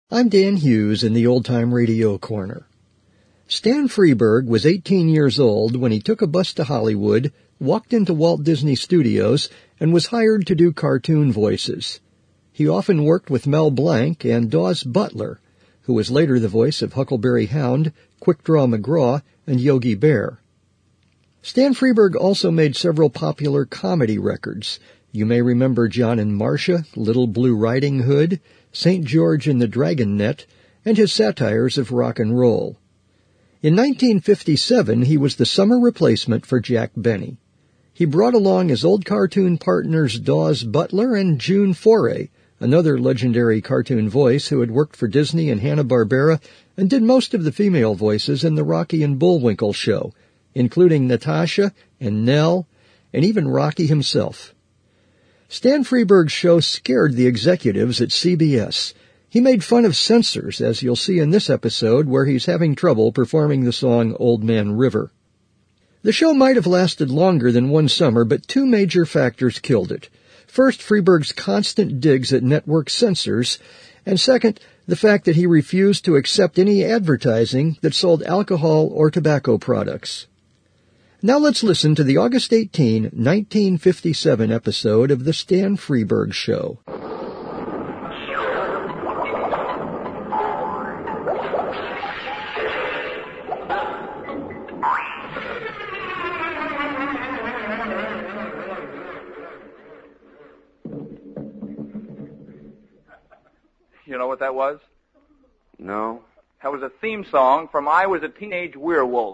I'm Dan Hughes in the Old Time Radio Corner. Stan Freberg was 18 years old when he took a bus to Hollywood, walked into Walt Disney Studios, and was hired to do cartoon voices. He often worked with Mel Blanc and Daws Butler, who was later the voice of Huckleberry Hound, Quick Draw McGraw, and Yogi Bear. Stan Freberg also made several popular comedy records. You may remember John and Marcia, Little Blue Riding Hood, St. George and the Dragon Net, and his satires of rock and roll. In 1957, he was the summer replacement for Jack Benny. He brought along his old cartoon partners Daws Butler and June Foray, another legendary cartoon voice who had worked for Disney and Hanna-Barbera and did most of the female voices in the Rocky and Bullwinkle show, including Natasha and Nell and even Rocky himself. Stan Freberg's show scared the executives at CBS. He made fun of censors, as you'll see in this episode where he's having trouble performing the song Old Man River. The show might have lasted longer than one summer, but two major factors killed it. First, Freberg's constant digs at network censors, and second, the fact that he refused to accept any advertising that sold alcohol or tobacco products. Now let's listen to the August 18, 1957 episode of The Stan Freberg Show. You know what that was? No. That was a theme song from I Was a Teenage Werewolf.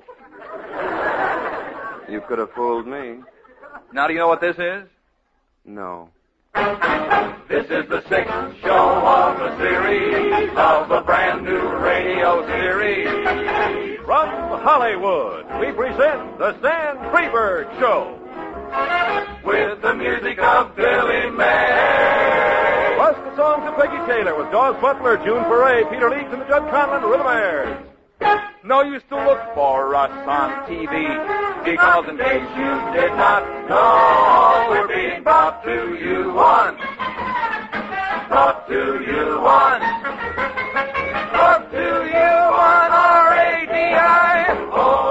You could have fooled me. Now do you know what this is? No. This is the sixth show of the series of the brand new radio series. From Hollywood, we present the Stan Freberg Show. With the music of Billy May. Plus the songs of Peggy Taylor with Daws Butler, June Foray, Peter Leach, and the Judd Conlon Rhythmaires. No use to look for us on TV, because in case you did not know, we're being brought to you on. Brought to you on. Brought to you on RADI. Oh.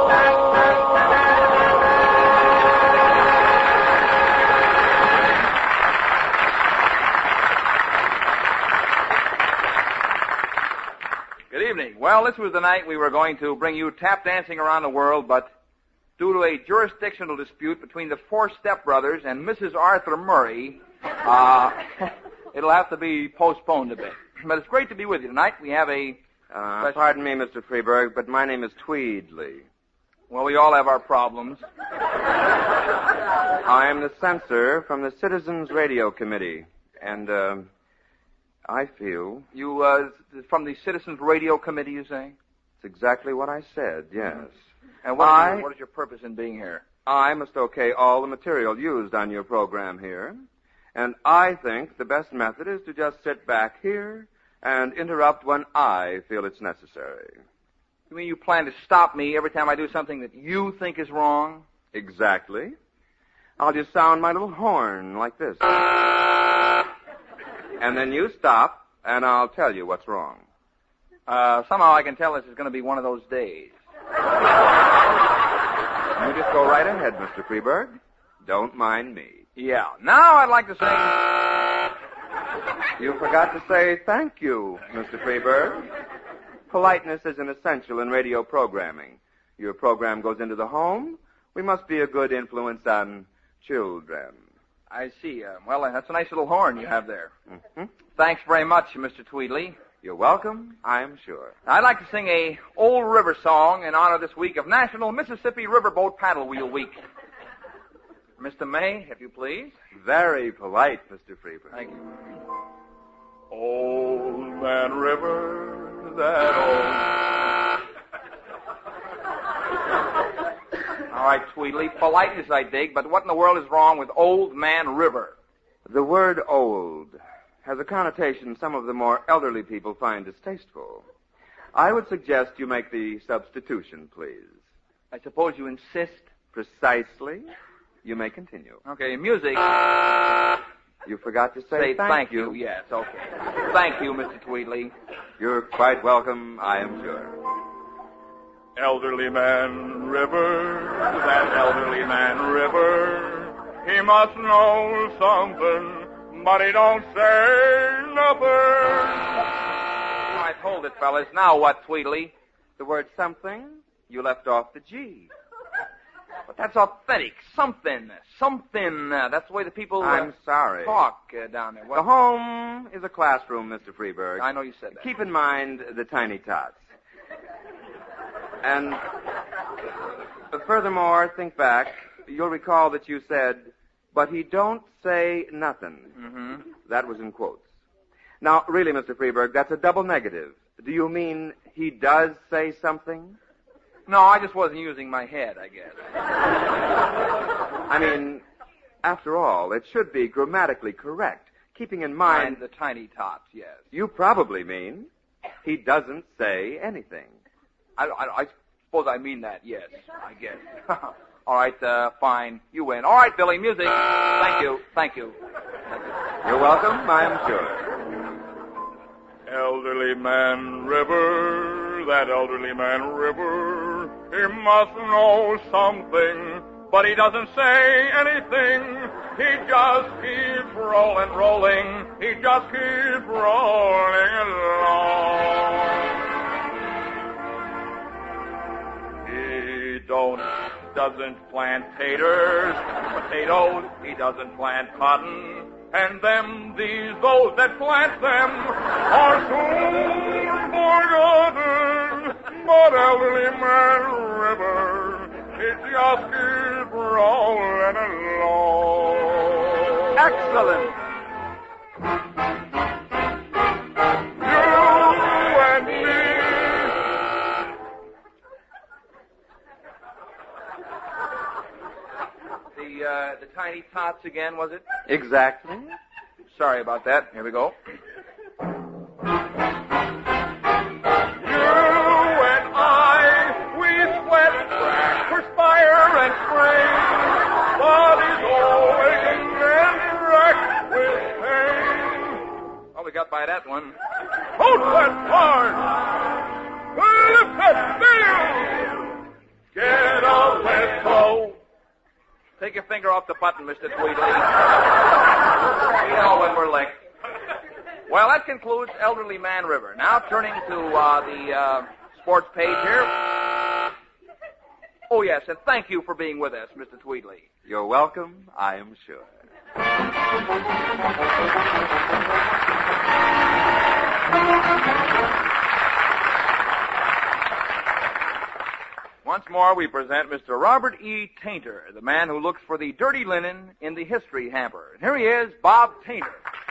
Good evening. Well, this was the night we were going to bring you Tap Dancing Around the World, but due to a jurisdictional dispute between the four stepbrothers and Mrs. Arthur Murray, it'll have to be postponed a bit. But it's great to be with you tonight. We have a... Pardon me, Mr. Freberg, but my name is Tweedley. Well, we all have our problems. I am the censor from the Citizens Radio Committee, and, I feel... You, from the Citizens Radio Committee, you say? It's exactly what I said, yes. And what is your purpose in being here? I must okay all the material used on your program here, and I think the best method is to just sit back here and interrupt when I feel it's necessary. You mean you plan to stop me every time I do something that you think is wrong? Exactly. I'll just sound my little horn like this. And then you stop, and I'll tell you what's wrong. Somehow I can tell this is going to be one of those days. You just go right ahead, Mr. Freberg. Don't mind me. Yeah. Now I'd like to say... You forgot to say thank you, Mr. Freberg. Politeness is an essential in radio programming. Your program goes into the home. We must be a good influence on children. I see. Well, that's a nice little horn you have there. Mm-hmm. Thanks very much, Mr. Tweedley. You're welcome, I'm sure. I'd like to sing a old river song in honor this week of National Mississippi Riverboat Paddle Wheel Week. Mr. May, if you please. Very polite, Mr. Freberg. Thank you. Old Man River, that All right, Tweedley, politeness I dig, but what in the world is wrong with Old Man River? The word old has a connotation some of the more elderly people find distasteful. I would suggest you make the substitution, please. I suppose you insist? Precisely. You may continue. Okay, music. You forgot to say thank you. Yes, okay. Thank you, Mr. Tweedley. You're quite welcome, I am sure. Elderly man River, that elderly man River, he must know something, but he don't say nothing. All right, hold it, fellas. Now what, Tweedley? The word something, you left off the G. But that's authentic. Something. That's the way the people I'm sorry. talk down there. The home is a classroom, Mr. Freeberg. I know you said that. Keep in mind the tiny tots. And furthermore, think back. You'll recall that you said, but he don't say nothing. Mm-hmm. That was in quotes. Now, really, Mr. Freeberg, that's a double negative. Do you mean he does say something? No, I just wasn't using my head, I guess. I mean, after all, it should be grammatically correct, keeping in mind... the tiny tots, yes. You probably mean he doesn't say anything. I suppose I mean that, yes, I guess. All right, fine. You win. All right, Billy, music. Thank you. You're welcome, I am sure. Elderly man River, that elderly man River, he must know something, but he doesn't say anything. He just keeps rolling. He just keeps rolling along. He doesn't plant potatoes, he doesn't plant cotton, and those that plant them are soon forgotten. But elderly man River, it just keeps rolling along. Excellent. You and me. The tiny tots again, was it? Exactly. Sorry about that. Here we go. You and I, we sweat, perspire, and strain. Bodies always and wrecked with pain. Oh, we got by that one. Hold that hard! Lift that sail! Get up, let's go! Take your finger off the button, Mr. Tweedley. We know when we're licked. Well, that concludes Elderly Man River. Now turning to the sports page here. Oh, yes, and thank you for being with us, Mr. Tweedley. You're welcome, I am sure. Once more, we present Mr. Robert E. Tainter, the man who looks for the dirty linen in the history hamper. And here he is, Bob Tainter.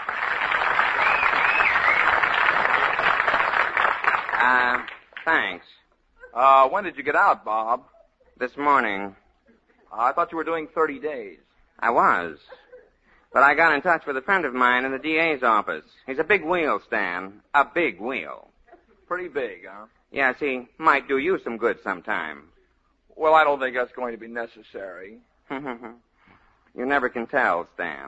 Thanks. When did you get out, Bob? This morning. I thought you were doing 30 days. I was. But I got in touch with a friend of mine in the DA's office. He's a big wheel, Stan. A big wheel. Pretty big, huh? Yes, he might do you some good sometime. Well, I don't think that's going to be necessary. You never can tell, Stan.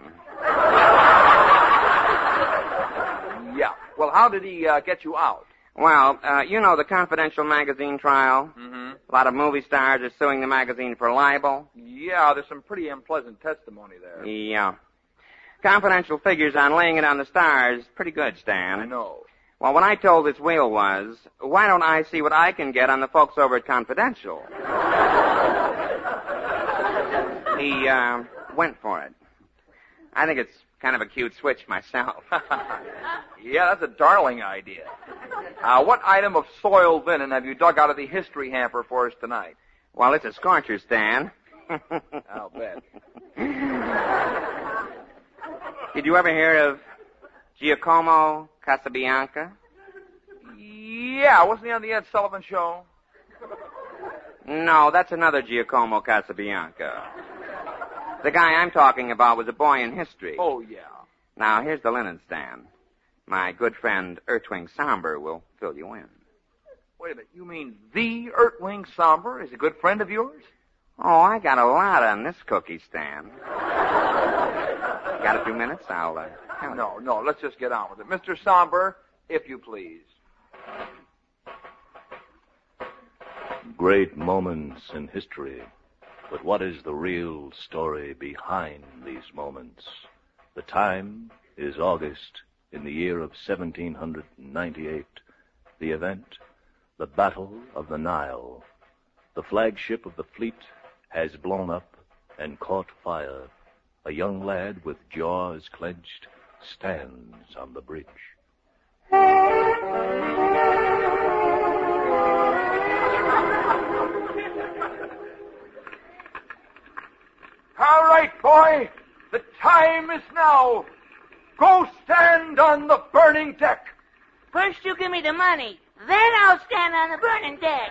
Yeah. Well, how did he get you out? Well, you know the Confidential magazine trial? Mm-hmm. A lot of movie stars are suing the magazine for libel. Yeah, there's some pretty unpleasant testimony there. Yeah. Confidential figures on laying it on the stars. Pretty good, Stan. I know. Well, what I told this wheel was, why don't I see what I can get on the folks over at Confidential? He went for it. I think it's kind of a cute switch myself. Yeah, that's a darling idea. What item of soiled linen have you dug out of the history hamper for us tonight? Well, it's a scorcher, Stan. I'll bet. Did you ever hear of Giacomo Casabianca? Yeah, wasn't he on the Ed Sullivan Show? No, that's another Giacomo Casabianca. The guy I'm talking about was a boy in history. Oh, yeah. Now, here's the linen stand. My good friend Ertwing Somber will fill you in. Wait a minute, you mean the Ertwing Somber is a good friend of yours? Oh, I got a lot on this cookie stand. Got a few minutes? I'll, No, let's just get on with it. Mr. Somber, if you please. Great moments in history. But what is the real story behind these moments? The time is August in the year of 1798. The event, the Battle of the Nile. The flagship of the fleet has blown up and caught fire. A young lad with jaws clenched stands on the bridge. All right, boy. The time is now. Go stand on the burning deck. First you give me the money, then I'll stand on the burning deck.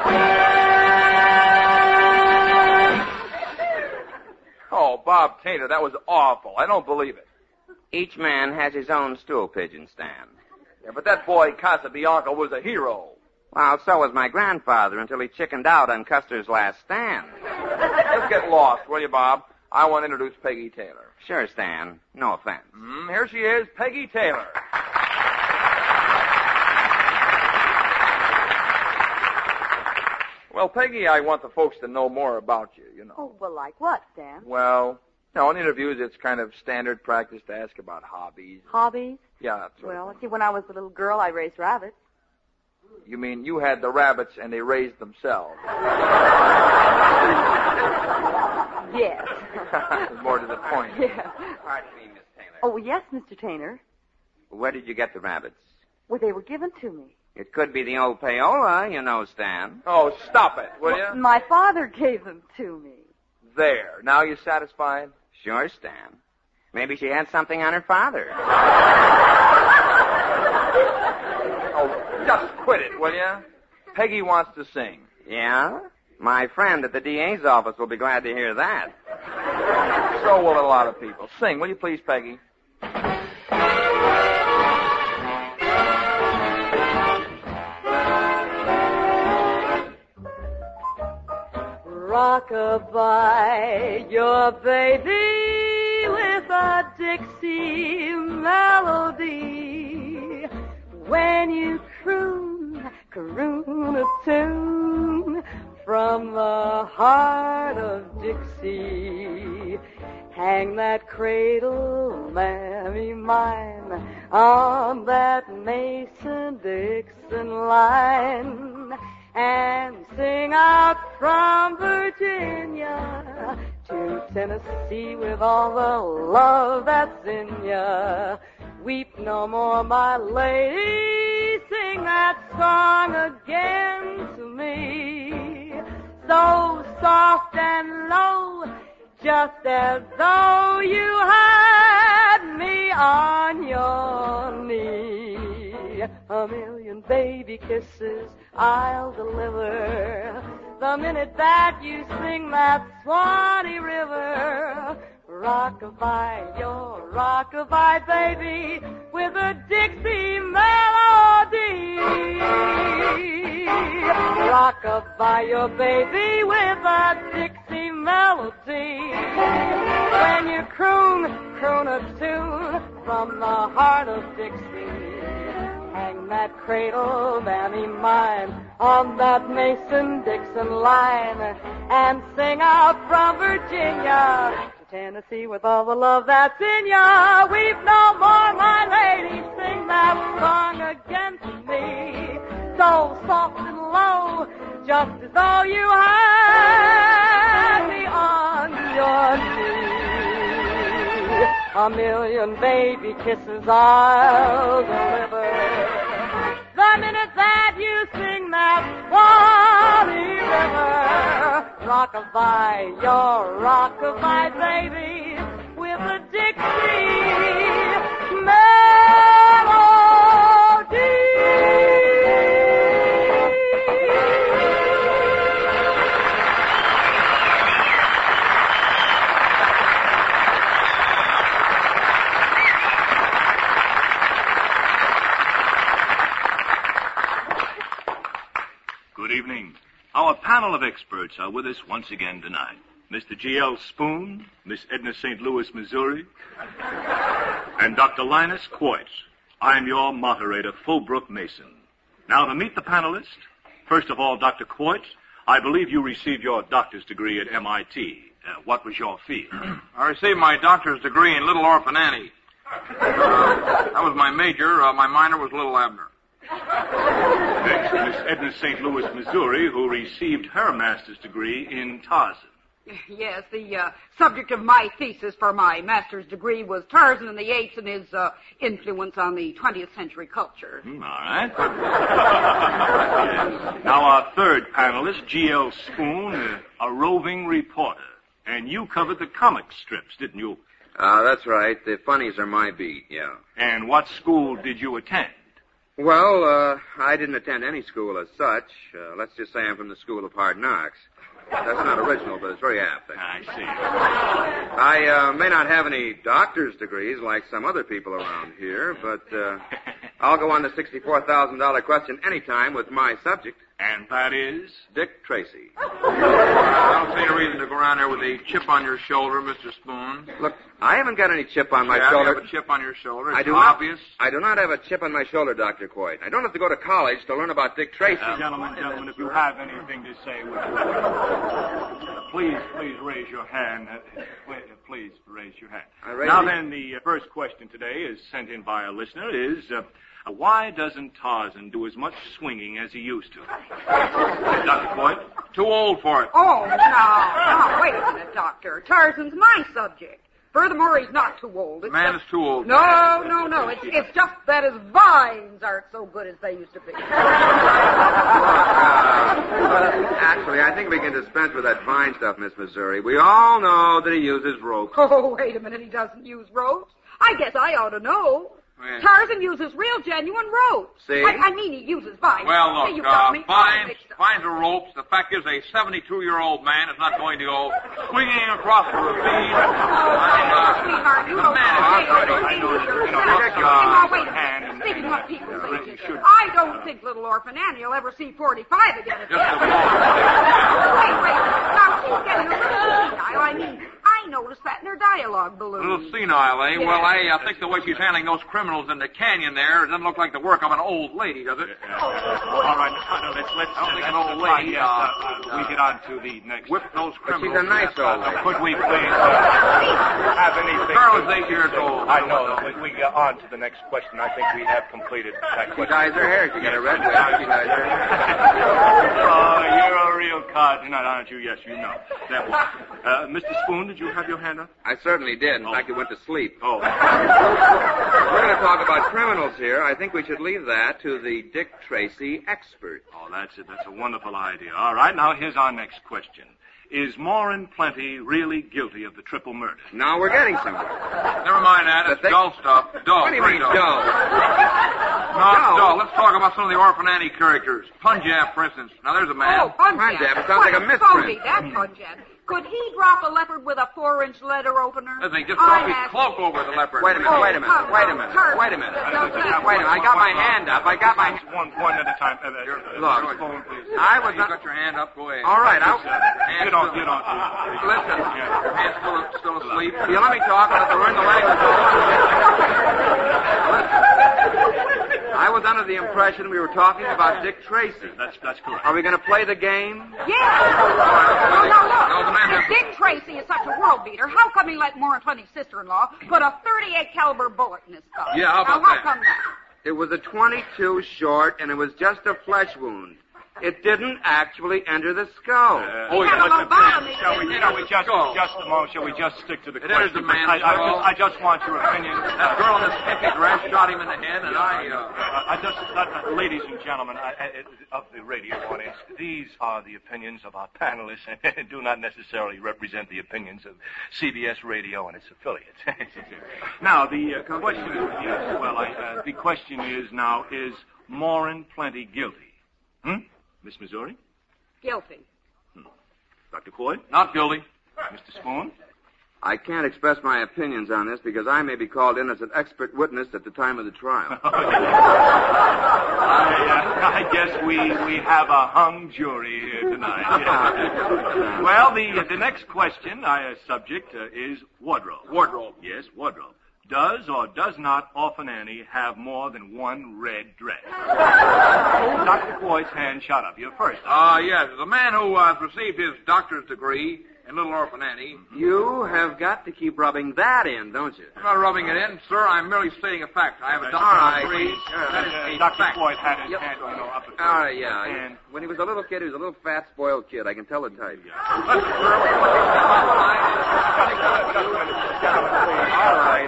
Oh, Bob Taylor, that was awful. I don't believe it. Each man has his own stool pigeon stand. Yeah, but that boy Casabianca was a hero. Well, so was my grandfather until he chickened out on Custer's last stand. Let's get lost, will you, Bob? I want to introduce Peggy Taylor. Sure, Stan. No offense. Here she is, Peggy Taylor. Well, Peggy, I want the folks to know more about you, you know. Oh, well, like what, Stan? Well, in interviews, it's kind of standard practice to ask about hobbies. Hobbies? Yeah, that's right. Well, see, when I was a little girl, I raised rabbits. You mean you had the rabbits and they raised themselves? Yes. More to the point. Yeah. Pardon me, Miss Taylor. Oh, yes, Mr. Taylor. Where did you get the rabbits? Well, they were given to me. It could be the old payola, you know, Stan. Oh, stop it, will you? My father gave them to me. There. Now you satisfied? Sure, Stan. Maybe she had something on her father. Oh, just quit it, will you? Peggy wants to sing. Yeah? My friend at the DA's office will be glad to hear that. So will a lot of people. Sing, will you please, Peggy? Rock-a-bye your baby with a Dixie melody. When you croon a tune from the heart of Dixie, hang that cradle, mammy mine, on that Mason-Dixon line, and sing out from Virginia to Tennessee with all the love that's in ya. Weep no more, my lady, sing that song again to me. So soft and low, just as though you had me on your knee. A million baby kisses I'll deliver the minute that you sing that Swanee River. Rock-a-bye, your rock-a-bye baby with a Dixie melody. Rock-a-bye your baby with a Dixie melody. When you croon a tune from the heart of Dixie, hang that cradle, mammy mine, on that Mason-Dixon line, and sing out from Virginia to Tennessee with all the love that's in ya. Weep no more, my lady, sing that song again to me. So soft and low, just as though you had me on your knee. A million baby kisses I'll deliver the minute that you sing that Swanee River. Rock-a-bye, your rock-a-bye baby with a Dixie melody. Good evening. Our panel of experts are with us once again tonight. Mr. G.L. Spoon, Miss Edna St. Louis, Missouri, and Dr. Linus Quartz. I'm your moderator, Fulbrook Mason. Now, to meet the panelists, first of all, Dr. Quartz, I believe you received your doctor's degree at MIT. What was your field? I received my doctor's degree in Little Orphan Annie. That was my major. My minor was Little Abner. Next, Miss Edna St. Louis, Missouri, who received her master's degree in Tarzan. Yes, the subject of my thesis for my master's degree was Tarzan and the Apes and his influence on the 20th century culture. All right. Yes. Now, our third panelist, G.L. Spoon, a roving reporter. And you covered the comic strips, didn't you? That's right. The funnies are my beat, yeah. And what school did you attend? Well, I didn't attend any school as such. Let's just say I'm from the School of Hard Knocks. That's not original, but it's very apt. I see. I may not have any doctor's degrees like some other people around here, but I'll go on the $64,000 question anytime with my subject. And that is? Dick Tracy. I don't see any reason to go around there with a chip on your shoulder, Mr. Spoon. Look, I haven't got any chip on my You shoulder. have a chip on your shoulder. It's I do obvious. I do not have a chip on my shoulder, Dr. Coit. I don't have to go to college to learn about Dick Tracy. Gentlemen, if you have anything to say, please raise your hand. Please raise your hand. Now then, the first question today is sent in by a listener is, why doesn't Tarzan do as much swinging as he used to? Dr. Coit? Too old for it. Oh, no, wait a minute, Doctor. Tarzan's my subject. Furthermore, he's not too old. It's Man is too old. No. It's just that his vines aren't so good as they used to be. Actually, I think we can dispense with that vine stuff, Miss Missouri. We all know that he uses ropes. Oh, wait a minute. He doesn't use ropes. I guess I ought to know. Yeah. Tarzan uses real, genuine ropes. See? I mean, he uses vines. Well, look, Hey, you got me all vines mixed up. are ropes. The fact is, a 72-year-old man is not going to go swinging across the ravine. Sweetheart, you don't hand. Speaking of what people say, I don't think Little Orphan Annie will ever see 45 again. Just a moment. Wait. Now, she's getting a little senile. I mean, I noticed that in her dialogue balloon. A little senile, eh? Yeah. Well, I think the way she's handling those criminals in the canyon there doesn't look like the work of an old lady, does it? All right, let's I don't think an old lady. we get on to the next. Whip those But criminals. she's a nice old lady. Could we please have anything? Carl is 8 years old. I know. We get on to the next question. I think we have completed that She question. dyes her hair. She got a red wig. She dyes her hair. Oh, you're a real card tonight, aren't you? Yes, you know. That one. Mr. Spoon, did you have your hand up? I certainly did. In fact, it went to sleep. Oh. We're going to talk about criminals here. I think we should leave that to the Dick Tracy expert. Oh, that's it. That's a wonderful idea. All right, now here's our next question. Is Morin Plenty really guilty of the triple murder? Now we're getting somewhere. Never mind that. It's dull stuff. Dull. What do you mean, dull? No, it's dull. Let's talk about some of the Orphan Annie characters. Punjab, for instance. Now, there's a man. Oh, Punjab. Punjab, it sounds like a What misprint. phony, that Punjab. Could he drop a leopard with a 4-inch letter opener? They just drop his cloak over the leopard. Wait a minute. I got my hand up. One at a time. Look, Spoon, please. You got your hand up. Go ahead. All right, Get on. Listen. Your hand's still asleep. You let me talk. I'll have to learn the language. I was under the impression we were talking about Dick Tracy. That's correct. Are we going to play the game? Yeah. No, the Look. man If Dick Tracy is such a world beater, how come he let Morin Plenty's sister-in-law put a .38 caliber bullet in his skull? Yeah, how about now, that? How come that? It was a .22 short, and it was just a flesh wound. It didn't actually enter the skull. He had a lobotomy. Shall we just a moment? Shall we just stick to the It enters question? the man's skull. I just want your opinion. That girl in the skimpy dress shot him in the head, and ladies and gentlemen of the radio audience, these are the opinions of our panelists and do not necessarily represent the opinions of CBS Radio and its affiliates. Now, the question is now, is Morin Plenty guilty? Miss Missouri? Guilty. Dr. Coy? not guilty. Mr. Spoon? I can't express my opinions on this because I may be called in as an expert witness at the time of the trial. I guess we have a hung jury here tonight. Yeah. Well, the next question, subject, is wardrobe. Wardrobe. Yes, wardrobe. Does or does not Orphan Annie have more than one red dress? Dr. Coy's hand shot up. You're first. Yes. The man who received his doctor's degree in Little Orphan Annie. You have got to keep rubbing that in, don't you? I'm not rubbing it in, sir. I'm merely stating a fact. I have a doctor's degree. That is a Dr. fact. Coy had his hand up at All right, yeah. And when he was a little kid, he was a little fat, spoiled kid. I can tell the type. Listen, sir. All right.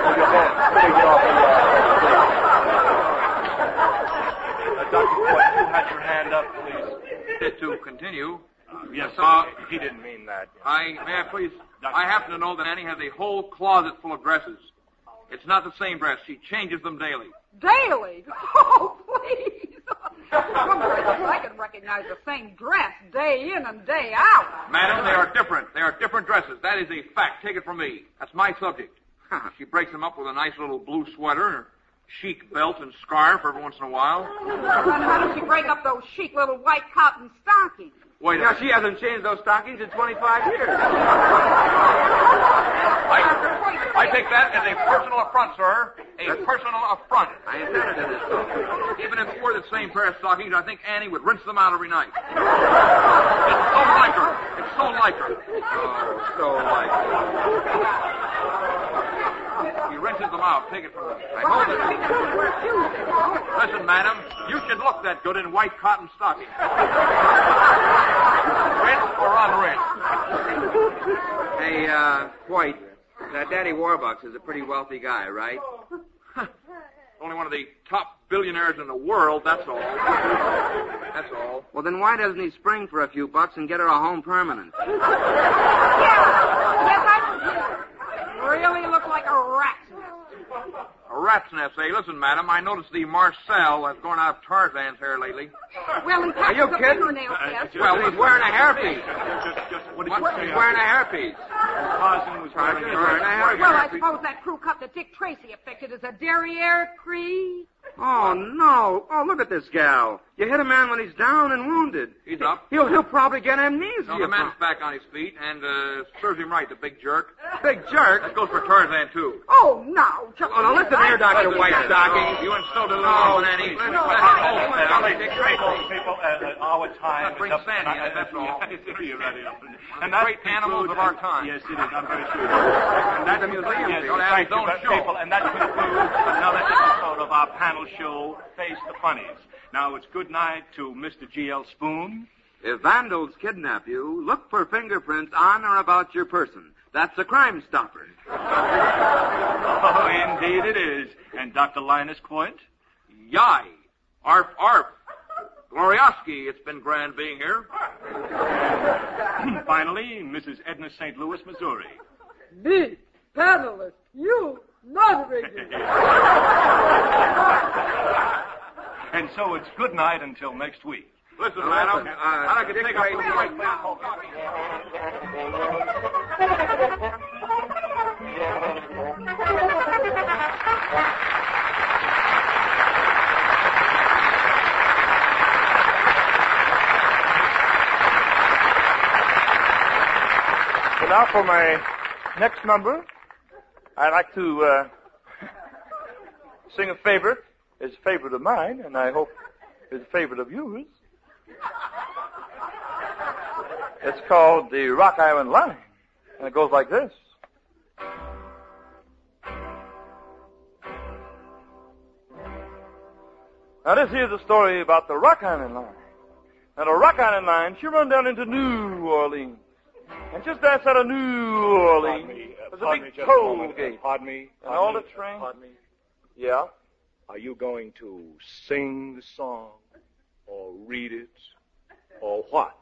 Dr. Coy, you had your hand up, please. To continue. Yes, he didn't mean that. May I please? I happen to know that Annie has a whole closet full of dresses. It's not the same dress. She changes them daily. Daily? Oh, please. I can recognize the same dress day in and day out. Madam, they are different. They are different dresses. That is a fact. Take it from me. That's my subject. She breaks them up with a nice little blue sweater, chic belt and scarf every once in a while. Then how does she break up those chic little white cotton stockings? Wait a Now, minute. she hasn't changed those stockings in 25 years. I take that as a personal affront, sir. A personal affront. I intended it as so. Even if it were the same pair of stockings, I think Annie would rinse them out every night. It's so like her. It's so like her. Oh, so like. She rinses them out. Take it from me. Well, I think that's what we're choosing. Listen, madam, you should look that good in white cotton stockings. Rinse or unrinsed? Hey, White, Daddy Warbucks is a pretty wealthy guy, right? Only one of the top billionaires in the world, that's all. That's all. Well, then why doesn't he spring for a few bucks and get her a home permanent? Yes, I really look like a rat. A rat's nest, eh? Listen, madam, I noticed the Marcel has gone out of Tarzan's hair lately. Well, in fact, Are you the kidding? fingernails, yes. Well, he's wearing a hairpiece. What did you say? He's wearing a hairpiece. Tarzan was wearing Tarzan's wearing a hairpiece. Well, I suppose that crew cut that Dick Tracy affected as a derriere Cree. Oh, no. Oh, look at this gal. You hit a man when he's down and wounded. He's up. He'll probably get amnesia. No, the man's back on his feet, and serves him right, the big jerk. Big jerk. That goes for Tarzan, too. Oh, now. Oh, now listen here, Dr. Whitestocking. You insulted the little woman, Annie. People, our time Bring is up. Sandy in, that's all. You're ready. And Great animals of our time. Yes, it is. I'm very sure. And that's a museum. Yes, Don't have thank his own you, show. people. And that concludes another episode of our panel show, Face the Funnies. Now, it's good night to Mr. G.L. Spoon. If vandals kidnap you, look for fingerprints on or about your person. That's a Crime Stopper. Oh, indeed it is. And Dr. Linus Coit? Yai. Arf, arf. Glorioski, it's been grand being here. Finally, Mrs. Edna St. Louis, Missouri. Me, panelist, you, moderator. And so it's good night until next week. Listen, madam, I can take a So now for my next number, I'd like to sing a favorite. It's a favorite of mine, and I hope it's a favorite of yours. It's called the Rock Island Line, and it goes like this. Now this here's a story about the Rock Island Line. Now the Rock Island Line, she run down into New Orleans. And just outside of New Orleans, there's a big toll gate. Pardon me. And all the trains. Pardon me. Yeah? Are you going to sing the song, or read it, or what?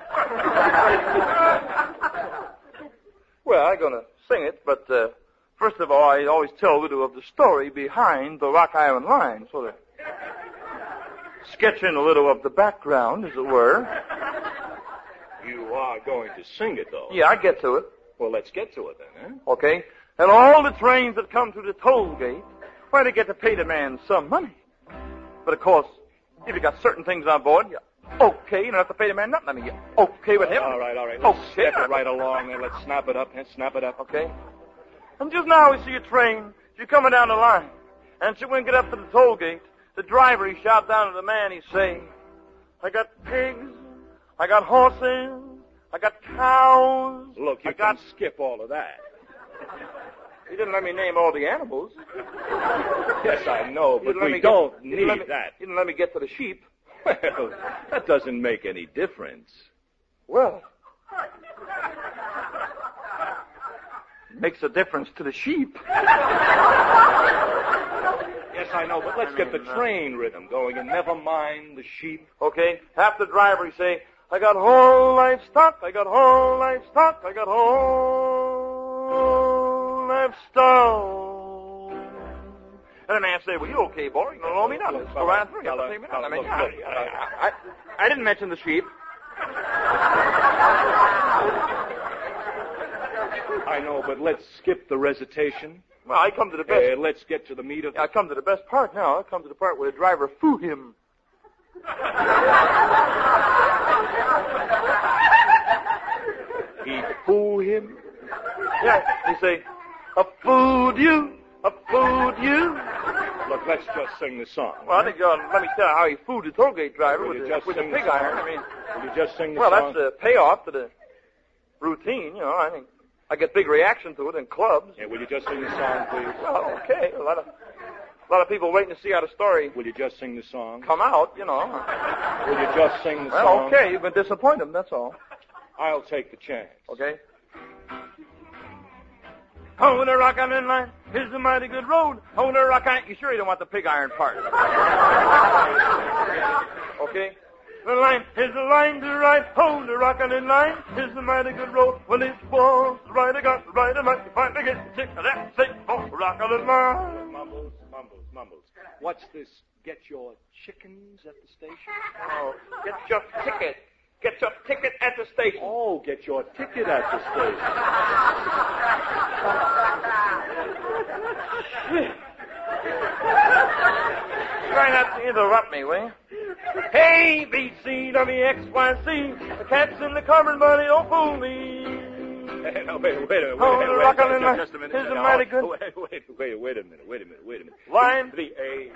Well, I'm going to sing it, but first of all, I always tell you of the story behind the Rock Island Line, sort of sketching a little of the background, as it were. You are going to sing it, though. Yeah, I get to it. Well, let's get to it then, Okay. And all the trains that come through the toll gate, why, they get to pay the man some money. But of course, If you got certain things on board, you're okay. You don't have to pay the man nothing. I mean, you're okay with him. All right. Let's step it right along there. Let's snap it up. Okay. And just now we see a train. She's coming down the line. And she went get up to the toll gate. The driver, he shout down to the man, he say, I got pigs, I got horses, I got cows. Look, you can skip all of that. He didn't let me name all the animals. Yes, I know, but we don't need that. He didn't let me get to the sheep. Well, that doesn't make any difference. Well, makes a difference to the sheep. Yes, I know, but let's get the train rhythm going and never mind the sheep. Okay, half the driver, he say, I got whole livestock, I got whole livestock, I got whole livestock. And the man say, well, you okay, boy? You don't owe me nothing. Go right through. You have to pay me nothing. I didn't mention the sheep. I know, but let's skip the recitation. Well, I come to the best. Let's get to the meat of it. I come to the best part now. I come to the part where the driver foo him. He fool him? Yeah, he say, I fooled you, I fooled you. Look, let's just sing the song. Well, I think you ought to let me tell you how he fooled the toll gate driver with the pig iron. I mean, will you just sing the song? Well, that's the payoff to the routine, you know. I think I get big reaction to it in clubs. Yeah, will you just sing the song, please? Well, okay. A lot of people waiting to see how the story. Will you just sing the song? Come out, you know. Will you just sing the song? Well, okay. You've been disappointed. That's all. I'll take the chance. Okay. Oh, the rock on the line is a mighty good road. Oh, the rock on... You sure you don't want the pig iron part? Okay. The line is the line to ride. Oh, the rock on the line is a mighty good road. Well, it was the rider got the rider might finally get sick of that sick. Oh, the rock on the line. Mumbles. What's this? Get your chickens at the station? Oh, get your ticket. Get your ticket at the station. Oh, get your ticket at the station. Try not to interrupt me, will you? Hey, B, C, W, X, Y, Z. The cat's in the cupboard, but he don't fool me. No, wait a minute. Just a minute. Here's a mighty good... Wait a minute. Line. The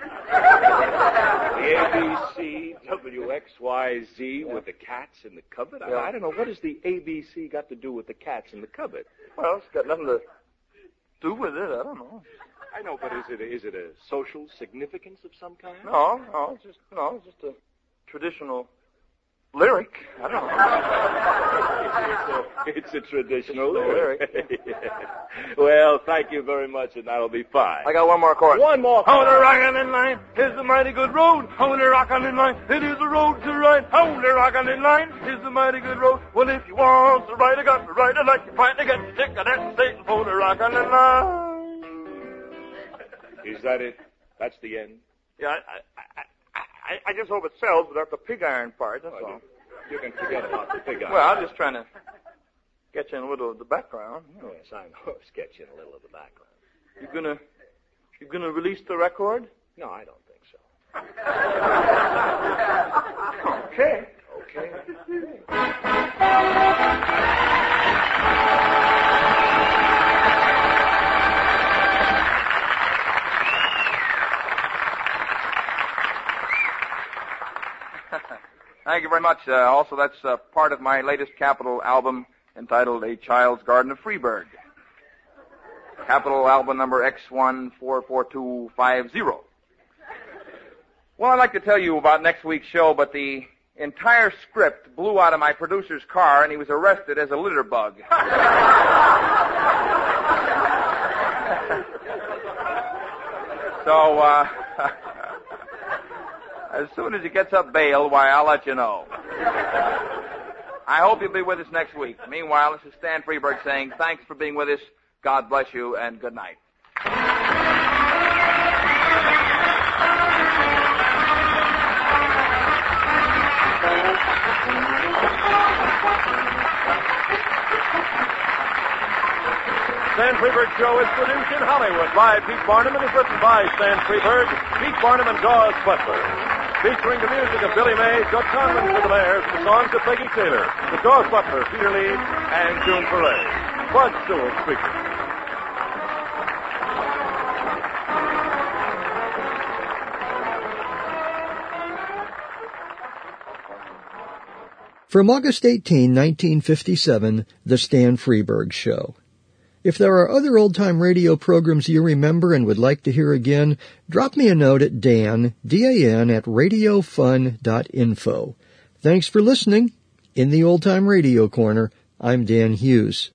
A, B, C, W, X, Y, Z with the cats in the cupboard? Yeah. I don't know. What does the ABC got to do with the cats in the cupboard? Well, it's got nothing to do with it. I don't know. I know, but is it a social significance of some kind? No, it's just a traditional lyric. I don't know. It's a traditional lyric. Well, thank you very much, and that'll be fine. I got one more chord. One more chord. On the rockin' in line is a mighty good road. On the rockin' in line, it is a road to ride. On the rockin' in line is a mighty good road. Well, if you want to ride, I got to ride it like you find to get sick of that state for the rockin' in line. Is that it? That's the end? Yeah, I just hope it sells without the pig iron part, that's all. You can forget about the pig iron. Well, I'm just trying to get you in a little of the background. You know. Yes, I know. Get you in a little of the background. You gonna release the record? No, I don't think so. Okay. Thank you very much. Also, that's part of my latest Capitol album entitled A Child's Garden of Freeburg. Capitol album number X144250. Well, I'd like to tell you about next week's show, but the entire script blew out of my producer's car, and he was arrested as a litter bug. So, as soon as he gets up bail, why, I'll let you know. I hope you'll be with us next week. Meanwhile, this is Stan Freeburg saying thanks for being with us. God bless you, and good night. Stan Freeburg Show is produced in Hollywood by Pete Barnum and is written by Stan Freeburg, Pete Barnum, and Dawes Butler. Featuring the music of Billy May, Judd Conlon for the Bears, the songs of Peggy Taylor, with Doris Butler, Peter Lee, and June Perez. Bud Sewell speaking. From August 18, 1957, The Stan Freberg Show. If there are other old-time radio programs you remember and would like to hear again, drop me a note at Dan, D-A-N, at radiofun.info. Thanks for listening. In the Old Time Radio Corner, I'm Dan Hughes.